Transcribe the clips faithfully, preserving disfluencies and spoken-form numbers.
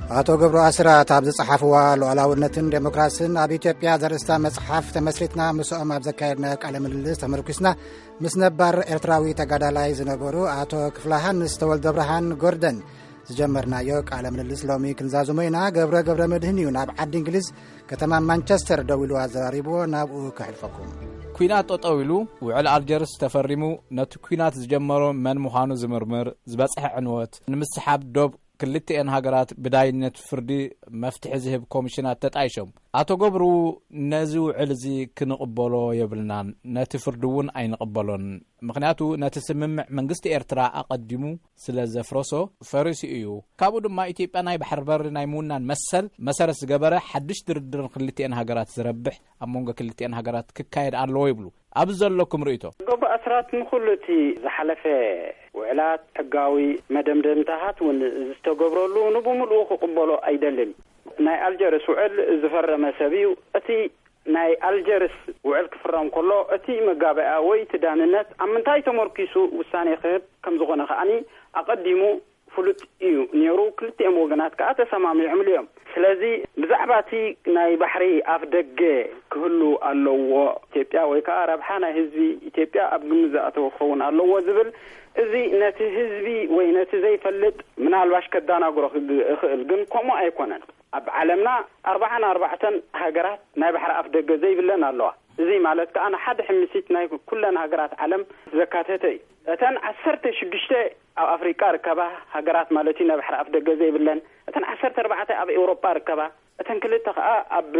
አቶ ገብሩ አስራት አብዝ ጸሐፍዋ ሉዓላውነትን ዴሞክራሲን አብ ኢትዮጵያ ዘርእስታ መጽሐፍ ተመስሪትና ምስኦም አብ ዘካየድና ቃለ ምልልስ ተመርኩስና ምስ ነባር ኤርትራዊ ተጋዳላይ ዝነበሩ አቶ ክፍላሃንስ ተወልደ ብርሃን ጎርደን ዝጀመርናዮ ቃለ ምልልስ ሎሚ ክንዛዝሞ ኢና ገብረ ገብረ መድህን እዩ ናብ ዓዲ እንግሊዝ ከተማ ማንቸስተር ደው ኢሉ አዘራሪቦ ናብኡ ክሕልፈኩም ኩናት ጠጠዊሉ ውዕል አልጀርስ ተፈሪሙ ነቲ ኩናት ዝጀመሮ መን ምዃኑ ዝምርምር ዝበጽሕ ዕንወት ንምስሓብ ዶብ ክልቲአን ሃገራት ብዳይነት ፍርዲ መፍትሒ ዝህብ ኮሚሽናት ተጣይሾም አቶ ገብሩ ነዚ ውዕል እዚ ክንቕበሎ የብልናን ነቲ ፍርዲ እውን ኣይንቕበሎን ምክንያቱ ነቲ ስምምዕ መንግስቲ ኤርትራ አቀዲሙ ስለ ዘፍረሶ ፈሪሲ እዩ ካብኡ ድማ ኢትዮጵያ ናይ ባሕር በር ናይ ሙናን መሰል መሰረት ዝገበረ ሓድሽ ድርድር ክልቲአን ሃገራት ዝረብሕ ኣብ መንጎ ክልቲአን ሃገራት ክካየድ ኣለዎ ይብሉ ኣብ ዘለኩም ርእይቶ ገብሩ አስራት ንኹሉቲ ዝሓለፈ ውዕላት ሕጋዊ መደምደምታሃት ውን ዝተገብረሉ ንብሙሉኡ ክቕበሎ ኣይደልን ናይ አልጀርስ ውዕል ዝፈረመ ሰብ እዩ እቲ ናይ አልጀርስ ውዕል ክፍረም ከሎ እቲ መጋበያ ወይ ትዳንነት ኣብ ምንታይ ተመርኪሱ ውሳኔ ክህብ ከም ዝኾነ ከዓኒ አቀዲሙ ፍሉጥ እዩ ነይሩ ክልቲኦም ወገናት ከዓ ተሰማሚዖም እዮም ስለዚ ብዛዕባ እቲ ናይ ባሕሪ ኣፍ ደገ ክህሉ ኣለዎ ኢትዮጵያ ወይ ከዓ ረብሓ ናይ ህዝቢ ኢትዮጵያ ኣብ ግምዛእ ክኸውን ኣለዎ ዝብል እዚ ነቲ ህዝቢ ወይ ነቲ ዘይፈልጥ ምናልባሽ ከዳናግሮ ክእል ግን ከምኡ ኣይኮነን ኣብ ዓለምና ኣርባዓን ኣርባዕተን ሃገራት ናይ ባሕሪ ኣፍ ደገ ዘይብለን ኣለዋ እዚ ማለት ከዓ ሓደ ሕምሲት ናይ ኩለን ሃገራት ዓለም ዘካተተ እዩ እተን ዓሰርተ ሽዱሽተ ኣብ ኣፍሪካ ርከባ ሃገራት ማለት ናይ ባሕሪ ኣፍ ደገ ዘይብለን እተን ዓሰርተ ኣርባዕተ ኣብ ኤውሮጳ ርከባ እተን ክልተ ከዓ ኣብ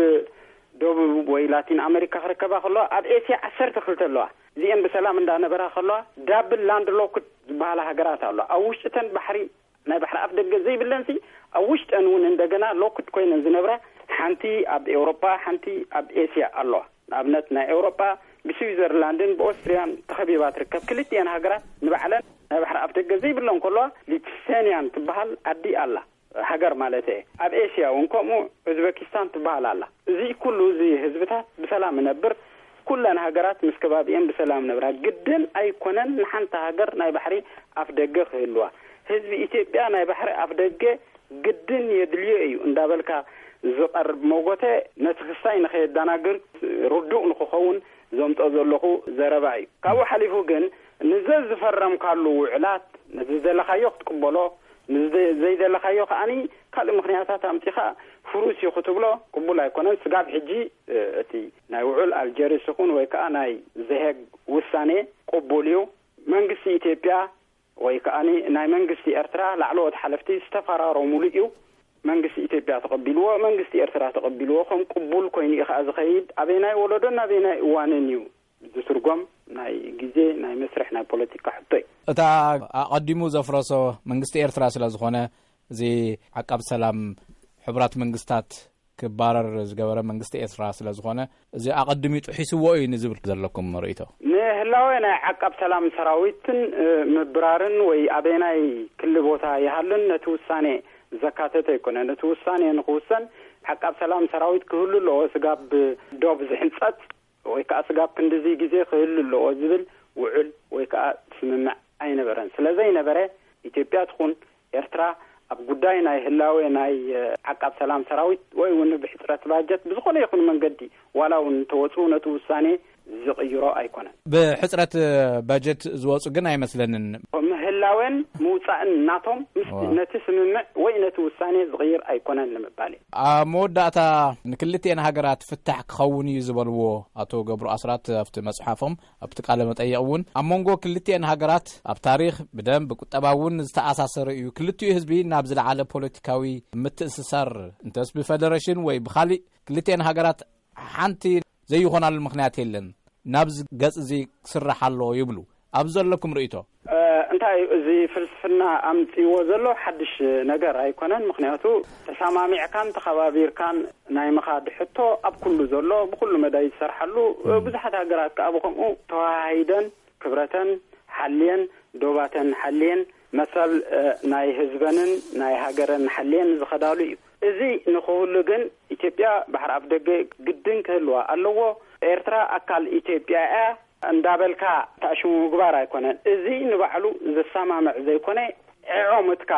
ደቡብ ወይ ላቲን ኣሜሪካ ርከባ ከሎ ኣብ ኤስያ ዓሰርተ ክልተ ኣለዋ እዚአን ብሰላም እንዳነበራ ከሎ ዳብል ላንድ ሎክድ ዝበሃላ ሃገራት ኣለዋ ኣብ ውሽጠን ባሕሪ ናይ ባሕሪ ኣፍ ደገ ዘይብለንሲ ኣብ ውሽጠን እውን እንደገና ሎክድ ኮይነን ዝነበራ ሓንቲ ኣብ ኤውሮጳ ሓንቲ ኣብ ኤስያ ኣለዋ ንኣብነት ናይ ኤውሮጳ ብስዊዘርላንድን ብኦስትሪያን ተኸቢባ ትርከብ ክልቲአን ሃገራት ንባዕለን ናይ ባሕሪ ኣፍ ደገ ዘይብለን ከሎ ሊትሴንያን ትበሃል ዓዲ ኣላ ሃገር ማለት እዩ ኣብ ኤስያ እውን ከምኡ ኡዝቤኪስታን ትበሃል ኣላ እዚ ኩሉ እዚ ህዝብታት ብሰላም ነብር ኩለን ሃገራት ምስ ከባቢአን ብሰላም ነብራ ግድን ኣይኮነን ንሓንቲ ሃገር ናይ ባሕሪ ኣፍ ደገ ክህልዋ ህዝቢ ኢትዮጵያ ናይ ባሕሪ ኣፍ ደገ ግድን የድልዮ እዩ እንዳበልካ ዝቐርብ ሞጎተ ነቲ ክሳይ ንኸየዳናግር ርዱእ ንክኸውን ዘምጦ ዘለኹ ዘረባ እዩ ካብኡ ሓሊፉ ግን ንዘ ዝፈረምካሉ ውዕላት ነዚ ዘለኻዮ ክትቅበሎ ዘይደለኻዮ ከዓኒ ካልእ ምክንያታት ኣምፂኻ ፍሩስ እዩ ክትብሎ ቅቡል ኣይኮነን ስጋብ ሕጂ እቲ ናይ ውዕል አልጀርስ ይኹን ወይ ከዓ ናይ ዘሄግ ውሳኔ ቅቡል እዩ መንግስቲ ኢትዮጵያ ወይ ከዓኒ ናይ መንግስቲ ኤርትራ ላዕለዎት ሓለፍቲ ዝተፈራረሙሉ እዩ መንግስቲ ኢትዮጵያ ተቀቢልዎ መንግስቲ ኤርትራ ተቀቢልዎ ከም ቅቡል ኮይኑ ይኸኣ ዝኸይድ ኣበናይ ወለዶን ኣበናይ እዋንን እዩ ዝትርጎም ናይ ግዜ ናይ መስርሕ ናይ ፖለቲካ ሕቶይ እታ አቀዲሙ ዘፍረሶ መንግስቲ ኤርትራ ስለ ዝኾነ እዚ ዓቃብ ሰላም ሕብራት መንግስታት ክባረር ዝገበረ መንግስቲ ኤርትራ ስለ ዝኾነ እዚ አቀዲሙ ጥሒስዎ እዩ ንዝብል ዘለኩም ርእይቶ ንህላዌ ናይ ዓቃብ ሰላም ሰራዊትን ምብራርን ወይ ኣበናይ ክል ቦታ ይሃልን ነቲ ውሳኔ ዘካተተ ይኮነ ነቲ ውሳኔ ንኽውሰን ዓቃብ ሰላም ሰራዊት ክህሉ ኣለዎ ስጋብ ዶብ ዝሕንፀት ወይ ከዓ ስጋብ ክንዲዚ ግዜ ክህሉ ኣለዎ ዝብል ውዕል ወይ ከዓ ስምምዕ ኣይነበረን ስለዘይነበረ ኢትዮጵያ ትኹን ኤርትራ ኣብ ጉዳይ ናይ ህላዌ ናይ ዓቃብ ሰላም ሰራዊት ወይ እውን ብሕፅረት ባጀት ብዝኾነ ይኹን መንገዲ ዋላ እውን ተወፁ ነቲ ውሳኔ ዝቕይሮ ኣይኮነን ብሕፅረት ባጀት ዝወፁ ግን ኣይመስለንን ምህላወን ምውፃእን ናቶም ነቲ ስምምዕ ወይ ነቲ ውሳኔ ዝቕይር ኣይኮነን ንምባል ኣብ መወዳእታ ንክልቲአን ሃገራት ፍታሕ ክኸውን እዩ ዝበልዎ አቶ ገብሩ አስራት ኣብቲ መፅሓፎም ኣብቲ ቃለ መጠይቅ እውን ኣብ መንጎ ክልቲአን ሃገራት ኣብ ታሪክ ብደም ብቁጠባ እውን ዝተኣሳሰረ እዩ ክልቲኡ ህዝቢ ናብ ዝለዓለ ፖለቲካዊ ምትእስሳር እንተስ ብፌደሬሽን ወይ ብኻሊእ ክልቲአን ሃገራት ሓንቲ ዘይኾናሉ ምክንያት የለን ናብዚ ገጽ እዚ ክስራሕ ኣሎ ይብሉ ኣብ ዘለኩም ርእይቶ እንታይ እዚ ፍልስፍና ኣምፂዎ ዘሎ ሓድሽ ነገር ኣይኮነን ምክንያቱ ተሰማሚዕካን ተኸባቢርካን ናይ ምኻድ ሕቶ ኣብ ኩሉ ዘሎ ብኩሉ መዳይ ይሰርሓሉ ብዙሓት ሃገራት ከዓ ብከምኡ ተዋሂደን ክብረተን ሓልየን ዶባተን ሓልየን መሰል ናይ ህዝበንን ናይ ሃገረን ሓልየን ዝኸዳሉ እዩ እዚ ንኽህሉ ግን ኢትዮጵያ ባሕሪ ኣፍ ደገ ግድን ክህልዋ ኣለዎ ኤርትራ ኣካል ኢትዮጵያ እያ እንዳበልካ ተኣሽሙ ምግባር ኣይኮነን እዚ ንባዕሉ ዘሰማምዕ ዘይኮነ ዕዖ ምትካል እዩ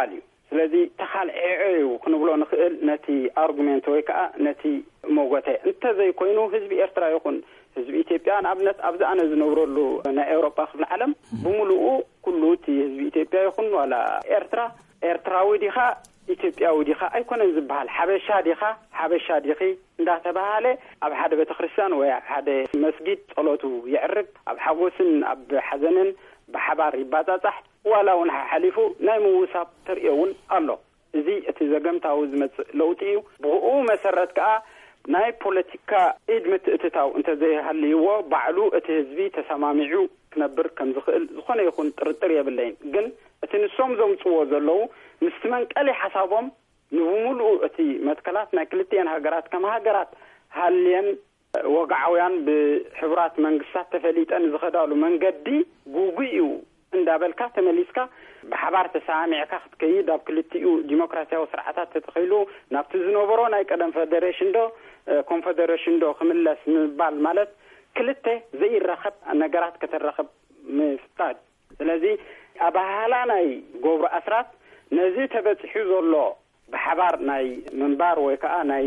ስለዚህ ተኻልዒዑ ክንብሎ ንኽእል ነቲ ኣርጉሜንት ወይ ከዓ ነቲ ሞጎተ እንተ ዘይኮይኑ ህዝቢ ኤርትራ ይኹን ህዝቢ ኢትዮጵያ ንኣብነት ኣብዚ ኣነ ዝነብረሉ ናይ ኤውሮጳ ክፍለ ዓለም ብምሉኡ ኩሉ እቲ ህዝቢ ኢትዮጵያ ይኹን ዋላ ኤርትራ ኤርትራዊ ዲኻ ኢትዮጵያዊ ዲኻ ኣይኮነን ዝበሃል ሓበሻ ዲኻ ሓበሻ ዲኺ እንዳተባሃለ ኣብ ሓደ ቤተ ክርስቲያን ወይ ኣብ ሓደ መስጊድ ጸሎቱ ይዕርግ ኣብ ሓጎስን ኣብ ሓዘንን ብሓባር ይባጻጻሕ ዋላ እውን ሓሊፉ ናይ ምውሳብ ትርእውን ኣሎ እዚ እቲ ዘገምታዊ ዝመጽእ ለውጢ እዩ ብኡ መሰረት ከዓ ናይ ፖለቲካ ኢድ ምትእትታው እንተ ዘይሃልይዎ ባዕሉ እቲ ህዝቢ ተሰማሚዑ ክነብር ከም ዝኽእል ዝኾነ ይኹን ጥርጥር የብለይን ግን እቲ ንሶም ዘምጽዎ ዘለዉ ምስቲ መንቀሊ ሓሳቦም ንብሙሉኡ እቲ መትከላት ናይ ክልቲአን ሃገራት ከም ሃገራት ሃልየን ወግዓውያን ብሕቡራት መንግስታት ተፈሊጠን ዝኸዳሉ መንገዲ ጉጉኡ እንዳበልካ ተመሊስካ ብሓባር ተሰማሚዕካ ክትከይድ ኣብ ክልቲኡ ዲሞክራሲያዊ ስርዓታት ተተኺሉ ናብቲ ዝነበሮ ናይ ቀደም ፌደሬሽን ዶ ኮንፌደሬሽን ዶ ክምለስ ምባል ማለት ክልተ ዘይራኸብ ነገራት ከተራኸብ ምፍታድ ስለዚ ኣባህላ ናይ ጎብሮ ኣስራት ነዚ ተበጽሑ ዘሎ ብሓባር ናይ መንባር ወይ ከዓ ናይ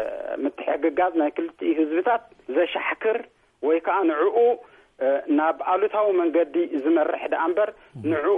ምትሕግጋዝ ናይ ክልቲኡ ህዝብታት ዘሻሕክር ወይ ከዓ ንዕኡ ናብ ኣሉታዊ መንገዲ ዝመርሕ ዳኣምበር ንዕኡ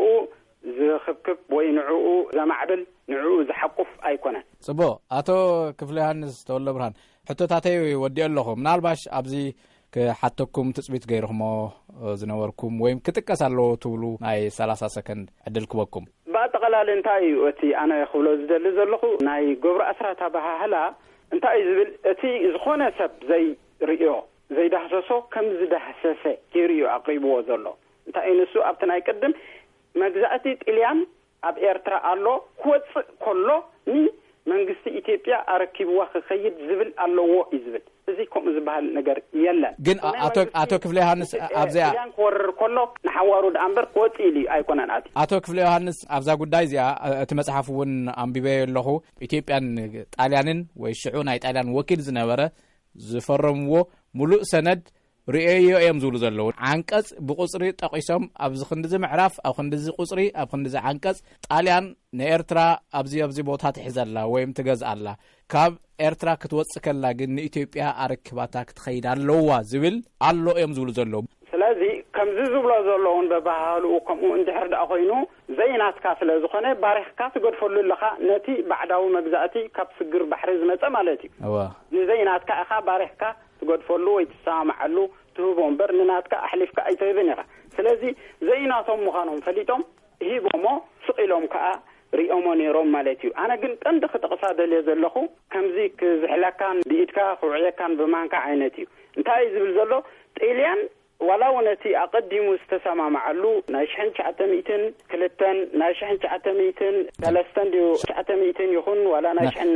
ዝኽብክብ ወይ ንዕኡ ዘማዕብል ንዕኡ ዝሐቁፍ ኣይኮነን ጽቡቕ ኣቶ ክፍለ ዮሃንስ ተወልደ ብርሃን ሕቶታተይ ወዲእ ኣለኹ ምናልባሽ ኣብዚ ክሓተኩም ትጽቢት ገይርኹሞ ዝነበርኩም ወይም ክጥቀስ ኣለዎ ትብሉ ናይ ሰላሳ ሰከንድ ዕድል ክበኩም ብኣጠቓላሊ እንታይ እዩ እቲ ኣነ ክብሎ ዝደሊ ዘለኹ ናይ ጎብሮ ኣስራት ኣባህላ እንታይ ዝብል እቲ ዝኾነ ሰብ ዘይርእዮ ዘይዳህሰሶ ከም ዝዳህሰሰ ገይሩ ኣቕሪብዎ ዘሎ እንታይ ንሱ ኣብቲ ናይ ቅድም መግዛእቲ ጣልያን ኣብ ኤርትራ ኣሎ ክወፅእ ከሎ ኒ መንግስቲ ኢትዮጵያ ኣረኪብዋ ክኸይድ ዝብል ኣለዎ ይዝብል እዚ ከምኡ ዝበሃል ነገር የለን ግን ኣቶ ኣቶ ክፍለ ዮሃንስ ኣብዛ ያን ክወርር ከሎ ንሓዋሩ ዳኣምበር ክወፅእ ኢሉ ኣይኮነን ኣቲ ኣቶ ክፍለ ዮሃንስ ኣብዛ ጉዳይ እዚኣ እቲ መጽሓፍ እውን ኣንቢበዮ ኣለኹ ኢትዮጵያን ጣልያንን ወይ ሽዑ ናይ ጣልያን ወኪል ዝነበረ ዝፈረምዎ ሙሉእ ሰነድ ርእዮ እዮም ዝብሉ ዘለዉ ዓንቀጽ ብቁጽሪ ጠቂሶም ኣብዚ ክንዲዚ ምዕራፍ ኣብ ክንዲዚ ቁጽሪ ኣብ ክንዲዚ ዓንቀጽ ጣልያን ንኤርትራ ኣብዚ ኣብዚ ቦታ ትሕዘላ ወይም ትገዝኣላ ካብ ኤርትራ ክትወጽእ ከላ ግን ንኢትዮጵያ ኣረክባታ ክትኸይድ ኣለዋ ዝብል ኣሎ እዮም ዝብሉ ዘለዉ ስለዚ ከምዚ ዝብሎ ዘለውን በባህልኡ ከምኡ እንድሕር ዳኣ ኮይኑ ዘይናትካ ስለ ዝኾነ ባሪኽካ ትገድፈሉ ኣለኻ ነቲ ባዕዳዊ መግዛእቲ ካብ ስግር ባሕሪ ዝመፀ ማለት እዩ እዋ ንዘይናትካ ኢኻ ባሪኽካ ትገድፈሉ ወይ ትሰማዓሉ ትህቦ እምበር ንናትካ ኣሕሊፍካ ኣይትህብን ኢኻ ስለዚ ዘይናቶም ምዃኖም ፈሊጦም ሂቦሞ ስቂሎም ከዓ ሪኦሞ ነይሮም ማለት እዩ ኣነ ግን ቀንዲ ክጠቕሳ ደልየ ዘለኹ ከምዚ ክዝሕለካን ብኢድካ ክውዕየካን ብማንካ ዓይነት እዩ እንታይ ዝብል ዘሎ ጣልያን ዋላ እውነቲ ኣቐዲሙ ዝተሰማማዓሉ ናይ ሽሕን ሸዓተ ሚእትን ክልተን ናይ ሽሕን ሸዓተ ሚእትን ሰለስተን ድዩ ሸዓተ ሚእትን ይኹን ዋላ ናይ ሽሕን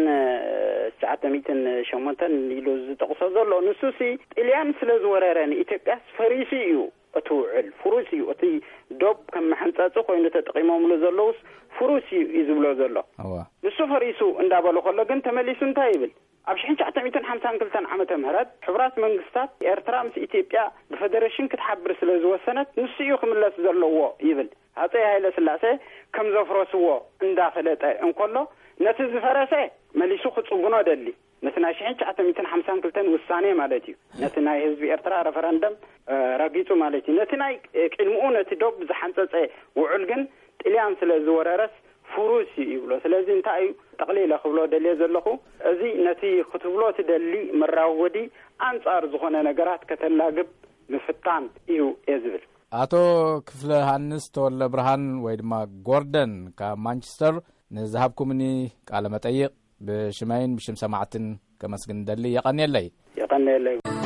ሸዓተ ሚእትን ሸሞንተን ኢሉ ዝጠቕሶ ዘሎ ንሱሲ ጣልያን ስለ ዝወረረን ኢትዮጵያስ ፈሪሲ እዩ እቲ ውዕል ፍሩስ እዩ እቲ ዶብ ከም መሐንፀፂ ኮይኑ ተጠቂሞምሉ ዘለውስ ፍሩስ እዩ ዝብሎ ዘሎ ንሱ ፈሪሱ እንዳበሉ ከሎ ግን ተመሊሱ እንታይ ይብል ኣብ ሽሕን ሸዓተ ሚእትን ሓምሳን ክልተን ዓመተ ምህረት ሕቡራት መንግስታት ኤርትራ ምስ ኢትዮጵያ ብፌደሬሽን ክትሓብር ስለ ዝወሰነት ንሱ እዩ ክምለስ ዘለዎ ይብል ሃፀይ ሃይለ ስላሴ ከም ዘፍረስዎ እንዳፈለጠ እንከሎ ነቲ ዝፈረሰ መሊሱ ክጽጉኖ ደሊ ነቲ ናይ ሽሕን ሸዓተ ሚእትን ሓምሳን ክልተን ውሳኔ ማለት እዩ ነቲ ናይ ህዝቢ ኤርትራ ረፈረንደም ረጊጹ ማለት እዩ ነቲ ናይ ቅድምኡ ነቲ ዶብ ዝሓንፀፀ ውዕል ግን ጣልያን ስለ ዝወረረስ ፍሩስ ይብሎ ስለዚ እንታይ ጠቕሊለ ክብሎ ደልየ ዘለኹ እዚ ነቲ ክትብሎ ትደሊ መራወዲ ኣንጻር ዝኾነ ነገራት ከተላግብ ምፍታን እዩ ዝብል ኣቶ ክፍለ ዮሃንስ ተወልደ ብርሃን ወይ ድማ ጎርደን ካብ ማንቸስተር ንዝሃብኩምኒ ቃለ መጠይቕ ብሽማይን ብሽም ሰማዕትን ከመስግን ደሊ የቐኒየለይ የቐኒየለይ